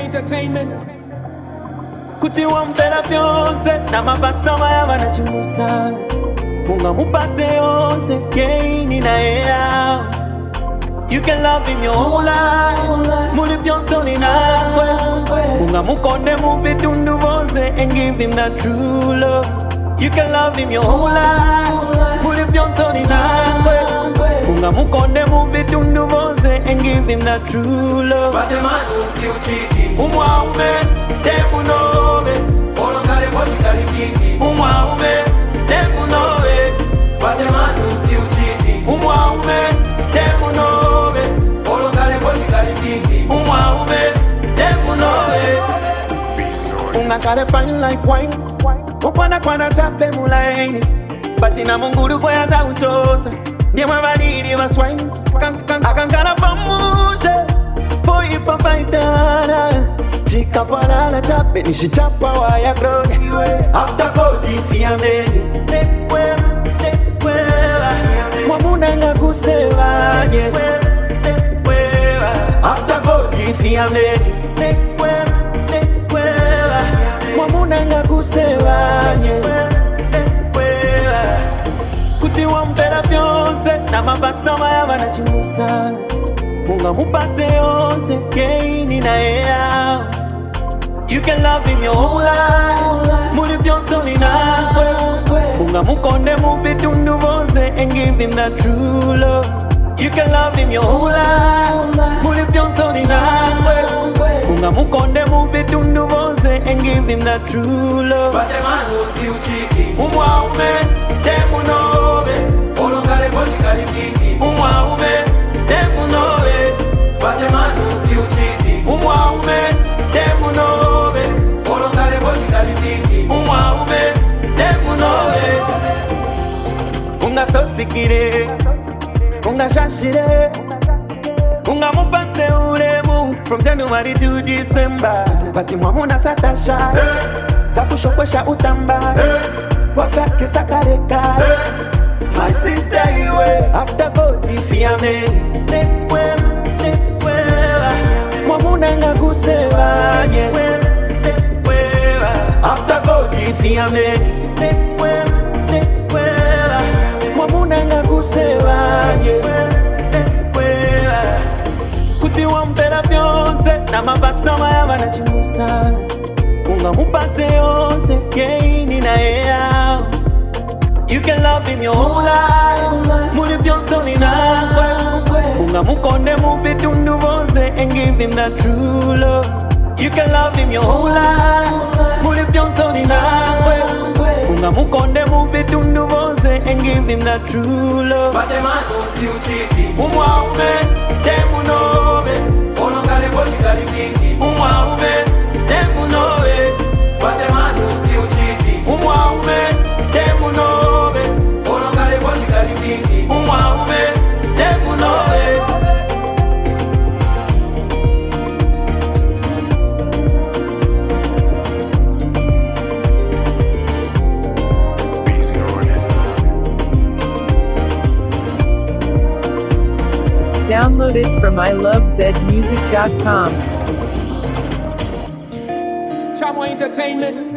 Entertainment. Kuti wampela fyonse na mabaksa waya wanachungusa Munga mupase yonse Yeini na yea You can love him your whole life Muli fyonse ulinakwe Munga mukonde muvitundu vose And give him that true love You can love him your whole life Muli fyonse ulinakwe Munga mukonde muvitundu vose And give him that true love But a man who's still cheating. Umwaume, demu nove Olongale body kalifiti. Umwaume, demu nove But a man who's still cheating. Umwaume, demu nove Olongale body kalifiti. Umwaume, demu nove Ungakale fine like wine Mukwana kwana tape mulaini Batina mungulu kwaya za utosa Ndiye mwavaliri wa swine Akankana pamushe Poi papa itana Chika palala tape nishichapa waya kroge After body fiameni Nekwela Mwamuna nga kusewa After body fiameni Nekwela Mwamuna nga kusewa Kuti wampela fyonse na mabaksa waya wanachungusa Munga mupase yonse Yeini na yea You can love him your whole life Muli fyonse ulinakwe Munga mukonde muvitundu vose And give him that true love You can love him your whole life Muli fyonse ulinakwe Munga mukonde muvitundu vose And give him that true love But a man who's still cheating. Umwaume, demu nove Olongale body kalifiti. Umwaume, demu nove But a man who's still cheating. Umwaume, demu nove Olongale body kalifiti. Umwaume, demu nove Unga sosikire Unga shashire Unga mupase uremu From January to December Bati mwamuna satasha Sakushokwesha utamba Wakake sakareka My sister iwe After body fiameni Nekwela Mwamuna nga kusewa After body fiameni Nekwela Mwamuna nga kusewa Kuti wampela fyonse na mabaksa waya wanachungusa Unga mupase yonse Yeini na yea You can love him your whole life Muli fyonse ulinakwe Unga mukonde muvitundu vose And give him that true love You can love him your whole life Muli fyonse ulinakwe Unga mukonde muvitundu vose And give him that true love But a man who's still cheating. Umwaume, demu nove Olongale body kalifiti. Umwaume, demu nove But a man who's still cheating. Umwaume, demu nove Olongale body kalifiti. Umwaume, demu nove Download it from ilovezmusic.com. Chamo Entertainment.